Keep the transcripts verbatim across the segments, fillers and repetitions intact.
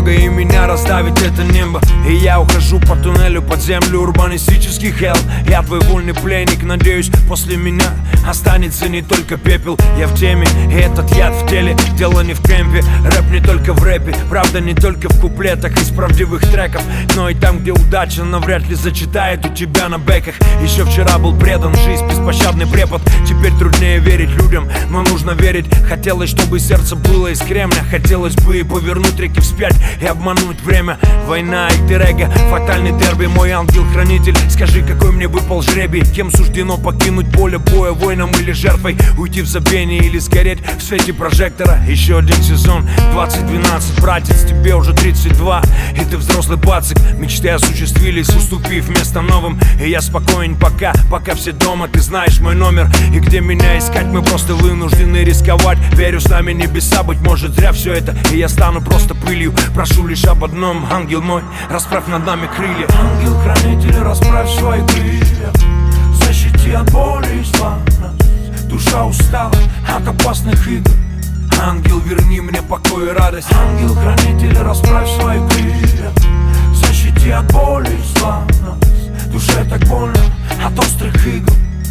немного, и меня раздавит это небо. И я ухожу по туннелю под землю, урбанистический хелл. Я твой вольный пленник, надеюсь, после меня останется не только пепел. Я в теме, и этот яд в теле. Дело не в кемпе, рэп не только в рэпе. Правда не только в куплетах из правдивых треков, но и там, где удача навряд ли зачитает у тебя на бэках. Еще вчера был предан, жизнь беспощадный препод. Теперь труднее верить людям, но нужно верить. Хотелось, чтобы сердце было из кремня. Хотелось бы и повернуть реки вспять и обмануть время. Война и терега, фатальный дерби. Мой ангел-хранитель, скажи, какой мне выпал жребий? Кем суждено покинуть поле боя, воином или жертвой? Уйти в забвение или сгореть в свете прожектора? Еще один сезон, двадцать двенадцать, братец, тебе уже тридцать два, и ты взрослый пацик. Мечты осуществились, уступив место новым. И я спокоен пока, пока все дома. Ты знаешь мой номер, и где меня искать? Мы просто вынуждены рисковать. Верю, с нами небеса, быть может зря все это, и я стану просто пылью. Прошу лишь об одном, ангел мой, расправь над нами крылья. Ангел-хранитель, расправь свои крылья, защити от боли и зла. Душа устала от опасных игр. Ангел, верни мне покой и радость. Ангел-хранитель, расправь свои крылья, защити от боли и зла. Душе так больно от острых игл.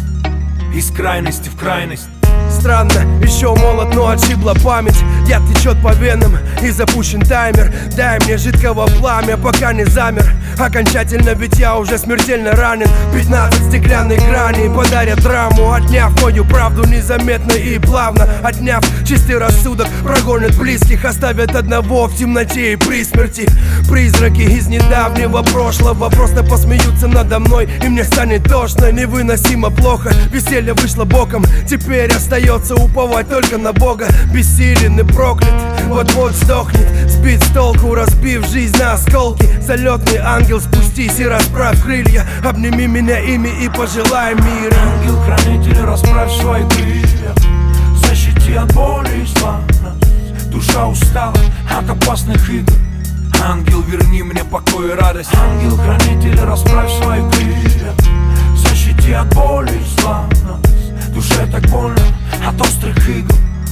Из крайности в крайность. Странно, еще молод, но отшибла память. Яд течет по венам и запущен таймер. Дай мне жидкого пламя, пока не замер окончательно, ведь я уже смертельно ранен. Пятнадцать стеклянных граней подарят драму, отняв мою правду незаметно и плавно. Отняв чистый рассудок, прогонят близких, оставят одного в темноте и при смерти. Призраки из недавнего прошлого просто посмеются надо мной, и мне станет тошно, невыносимо плохо. Веселье вышло боком, теперь остается уповать только на Бога. Бессилен и проклят, вот-вот сдохнет, сбит с толку, разбив жизнь на осколки. Залетный ангел, спустись и расправь крылья, обними меня ими и пожелай мира. Ангел-хранитель, расправь свои крылья, защити от боли и зла. Душа устала от опасных игр. Ангел, верни мне покой и радость. Ангел-хранитель, расправь свои крылья, защити от боли и зла. Душе так больно от острых игл.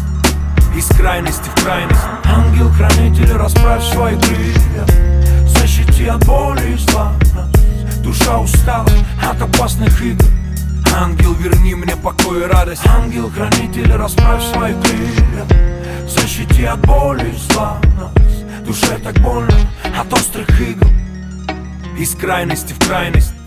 Из крайности в крайность. Ангел-хранитель, расправь свои крылья, защити от боли и зла. Душа устала от опасных игр. Ангел, верни мне покой и радость. Ангел-хранитель, расправь свои крылья, защити от боли и зла. Душе так больно от острых игл. Из крайности в крайность.